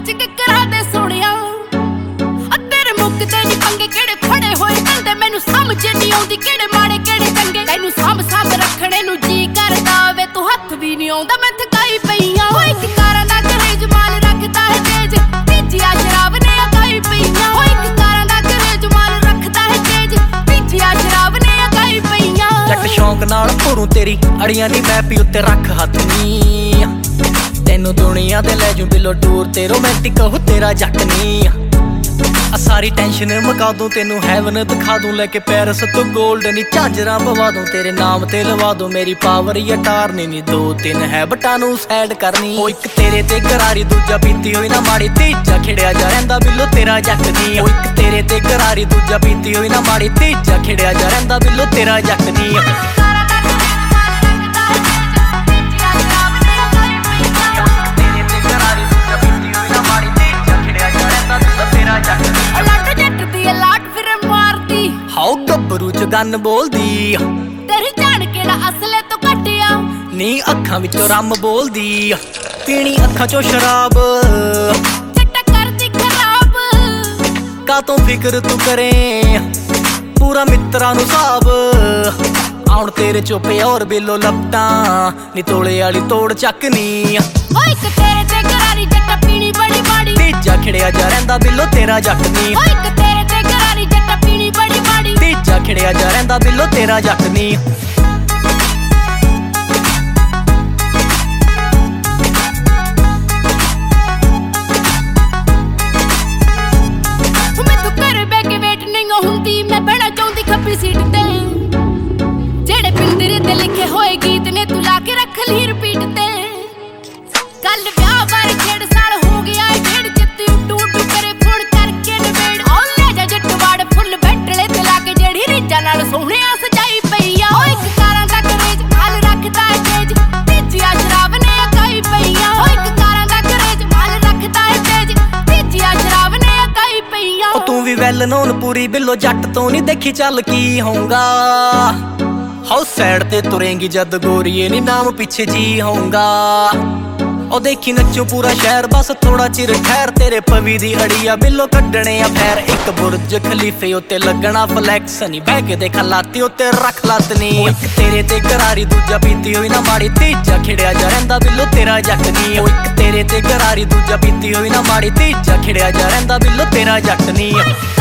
च करा दे सोनिया तेरे मुकदे नी पंगे केड़े फड़े होए धंदे मैनू समझ नहीं आउंदी केड़े माड़े केड़े चंगे तैनू सांभ सांभ रखने नू जी करदा वे तू हथ भी नहीं आउंदा मैं थकाई पईयां ओ इक कारां दा करेज माल रखदा है तेज पीजिया शराब ने अकाई पईयां ओ इक कारां दा करेज माल रखदा है तेज पीजिया शराब ने अकाई पईयां जट शौक नाल भोरू तेरी अड़ियां नी मैं पी उत्ते रख हथ नी तेनू दुनिया दे ले जूं बिलो टूर ते रोमांटिक हो तेरा जट नी सारी टेंशन मुका दूं तेनू हैवन दिखा दूं लेके पैरिस तो गोल्ड नी झांजरा पवा दूं तेरे नाम ते लवा दूं मेरी पावर या टारनी नी दो तीन है बटा नू सैड करनी ओ इक तेरे ते करारी दूजा पीती होई ना माड़ी तीजा खिड़िया जा रहिंदा बिलो तेरा जट नी ओ इक तेरे ते करारी दूजा पीती होई ना माड़ी तीजा खिड़िया जा रहिंदा बिलो तेरा जट नी हाउ गब्बरू च गन बोलदी तेरी जान केड़ा असले तो कटिया नी अखां विचों रम बोलदी पीनी अखां चों शराब चिट्टा करदी खराब का तों फिक्र तू करे पूरा मित्रा नु साब आउण तेरे चुप और बिलो लपटां नी तोले वाली तोड़ चकनी ओ इक तेरे ते करारी जट्टा पीनी बड़ी बड़ी तीजा खिड़िया जा रहिंदा बिलो तेरा जट नी ओ इक तेरे ते करारी जट्टा पीनी बड़ी बड़ी तीजा खिड़िया जा रहिंदा बिलो तेरा जट नी मैं तू घर बैठ के वेट नहीं हुंदी मैं बड़ा चाहुंदी खब्बी सीट ते जेड़े पिंदरे ते लिखे होए गीत ने तू ला के रख ली रिपीट ते कल ब्याह बार खेड़ साल हो गया है खेड़ जित्ती उड्डू उड्डू करे फोन करके नवेड़ ओ ले जा जटवाड़ फुल बैठले ते ला के जेड़ी रीजा नाल सोहणिया सजाई पईया ओ इक कारां दा करेज माल रखदा है तेज पीजिया शराब ने अकाई पईया ओ इक कारां दा करेज माल रखदा है तेज पीजिया शराब ने अकाई पईया ओ तू भी वैल नोन पूरी बिलो जट तो नहीं देखी चल की होऊंगा हाउ सैड ते तुरेंगी जद गोरीए नी नाम पीछे जी होऊंगा ओ देखी नच्चो पूरा शहर बस थोड़ा चिर ठहर तेरे पवी दी अड़िया बिलो कड्डने आ फैर एक बुर्ज खलीफे उत्ते लगना फ्लैक्स नी बह के देखा लाती उत्ते रख लातनी एक तेरे ते करारी दूजा पीती होई ना माड़ी तीजा खिड़िया जा रहिंदा बिलो तेरा जट नी ओ एक तेरे ते करारी दूजा पीती होई ना माड़ी तीजा खिड़िया जा रहिंदा बिलो तेरा जट नी